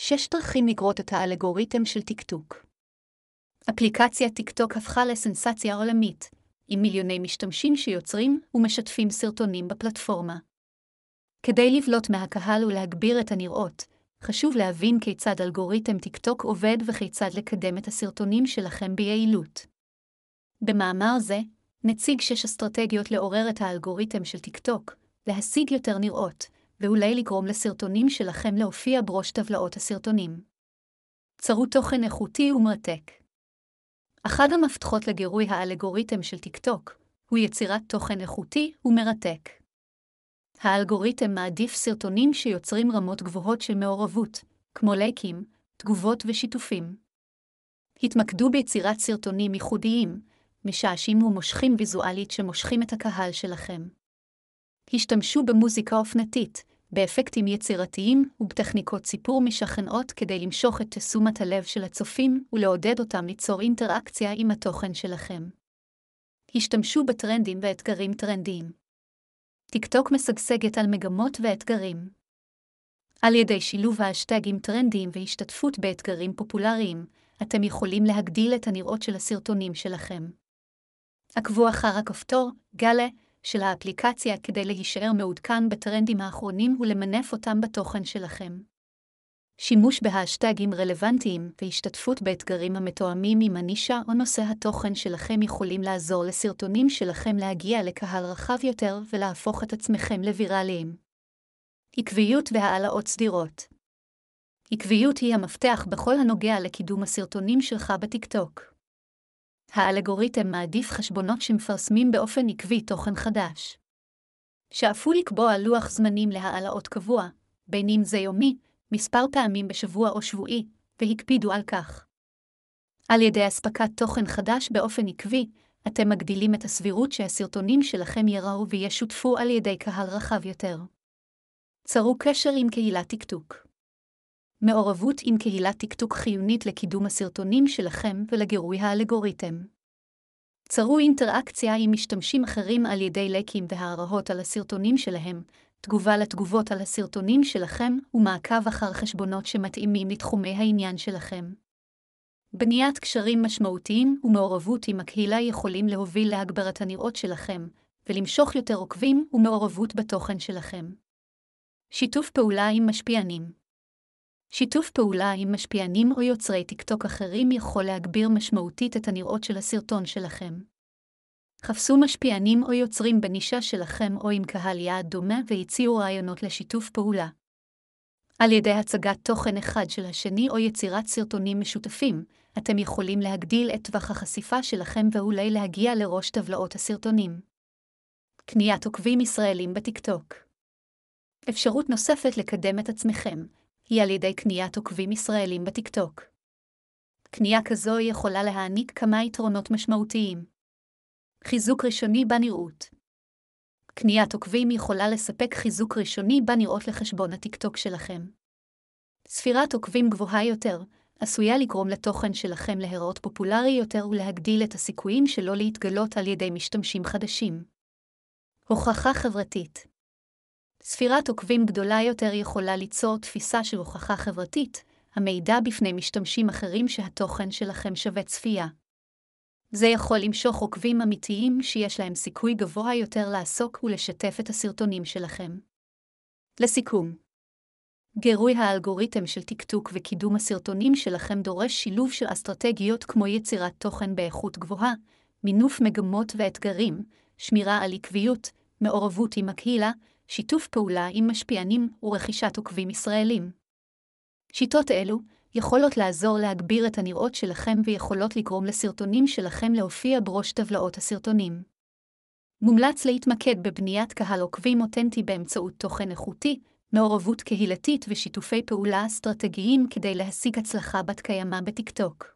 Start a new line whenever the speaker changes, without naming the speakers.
6 דרכים לגרות את האלגוריתם של טיקטוק. אפליקציית טיקטוק הפכה לסנסציה עולמית, עם מיליוני משתמשים שיוצרים ומשתפים סרטונים בפלטפורמה. כדי לבלוט מהקהל ולהגביר את הנראות, חשוב להבין כיצד אלגוריתם טיקטוק עובד וכיצד לקדם את הסרטונים שלכם ביעילות. במאמר זה, נציג 6 אסטרטגיות לעורר את האלגוריתם של טיקטוק, להשיג יותר נראות, ואולי לגרום לסרטונים שלכם להופיע בראש טבלאות הסרטונים. צרו תוכן איכותי ומרתק. אחד המפתחות לגירוי האלגוריתם של טיקטוק הוא יצירת תוכן איכותי ומרתק. האלגוריתם מעדיף סרטונים שיוצרים רמות גבוהות של מעורבות, כמו לייקים, תגובות ושיתופים. התמקדו ביצירת סרטונים ייחודיים, משעשעים ומושכים ויזואלית שמושכים את הקהל שלכם. השתמשו במוזיקה אופנתית, באפקטים יצירתיים ובטכניקות סיפור משכנעות כדי למשוך את תשומת הלב של הצופים ולעודד אותם ליצור אינטראקציה עם התוכן שלכם. השתמשו בטרנדים ואתגרים טרנדיים. טיקטוק משגשגת על מגמות ואתגרים. על ידי שילוב האשטגים טרנדיים והשתתפות באתגרים פופולריים, אתם יכולים להגדיל את הנראות של הסרטונים שלכם. עקבו אחר הכפתור, גלה, של האפליקציה כדי להישאר מעודכן בטרנדים האחרונים ולמנף אותם בתוכן שלכם. שימוש בהאשטגים רלוונטיים והשתתפות באתגרים המתואמים עם הנישה או נושא התוכן שלכם יכולים לעזור לסרטונים שלכם להגיע לקהל רחב יותר ולהפוך את עצמכם לוויראליים. עקביות והעלאות סדירות. עקביות היא המפתח בכל הנוגע לקידום הסרטונים שלך בטיקטוק. האלגוריתם מעדיף חשבונות שמפרסמים באופן עקבי תוכן חדש. שאפו לקבוע לוח זמנים להעלאות קבוע, בין אם זה יומי, מספר פעמים בשבוע או שבועי, והקפידו על כך. על ידי אספקת תוכן חדש באופן עקבי, אתם מגדילים את הסבירות שהסרטונים שלכם יראו וישותפו על ידי קהל רחב יותר. צרו קשר עם קהילת טיקטוק. מעורבות עם קהילת טיקטוק חיונית לקידום הסרטונים שלכם ולגירוי האלגוריתם. צרו אינטראקציה עם משתמשים אחרים על ידי לייקים והערכות על הסרטונים שלהם, תגובה לתגובות על הסרטונים שלכם ומעקב אחר חשבונות שמתאימים לתחומי העניין שלכם. בניית קשרים משמעותיים ומעורבות עם הקהילה יכולים להוביל להגברת הנראות שלכם ולמשוך יותר עוקבים ומעורבות בתוכן שלכם. שיתוף פעולה עם משפיענים. שיתוף פעולה עם משפיענים או יוצרי טיקטוק אחרים יכול להגביר משמעותית את הנראות של הסרטון שלכם. חפשו משפיענים או יוצרים בנישה שלכם או עם קהל יעד דומה והציעו רעיונות לשיתוף פעולה. על ידי הצגת תוכן אחד של השני או יצירת סרטונים משותפים, אתם יכולים להגדיל את טווח החשיפה שלכם ואולי להגיע לראש טבלאות הסרטונים. קניית עוקבים ישראלים בטיקטוק. אפשרות נוספת לקדם את עצמכם היא על ידי קניית עוקבים ישראלים בטיקטוק. קנייה כזו יכולה להעניק כמה יתרונות משמעותיים. חיזוק ראשוני בנראות. קניית עוקבים יכולה לספק חיזוק ראשוני בנראות לחשבון הטיקטוק שלכם. ספירת עוקבים גבוהה יותר עשויה לגרום לתוכן שלכם להיראות פופולרי יותר ולהגדיל את הסיכויים שלו להתגלות על ידי משתמשים חדשים. הוכחה חברתית. ספירת עוקבים גדולה יותר יכולה ליצור תפיסה של הוכחה חברתית, המעידה בפני משתמשים אחרים שהתוכן שלכם שווה צפייה. זה יכול למשוך עוקבים אמיתיים שיש להם סיכוי גבוה יותר לעסוק ולשתף את הסרטונים שלכם. לסיכום, גירוי האלגוריתם של טיקטוק וקידום הסרטונים שלכם דורש שילוב של אסטרטגיות כמו יצירת תוכן באיכות גבוהה, מינוף מגמות ואתגרים, שמירה על עקביות, מעורבות עם הקהילה, שיתוף פעולה עם משפיענים ורכישת עוקבים ישראלים. שיטות אלו יכולות לעזור להגביר את הנראות שלכם ויכולות לגרום לסרטונים שלכם להופיע בראש טבלאות הסרטונים. מומלץ להתמקד בבניית קהל עוקבים אותנטי באמצעות תוכן איכותי, מעורבות קהילתית ושיתופי פעולה אסטרטגיים כדי להשיג הצלחה בת קיימא בטיקטוק.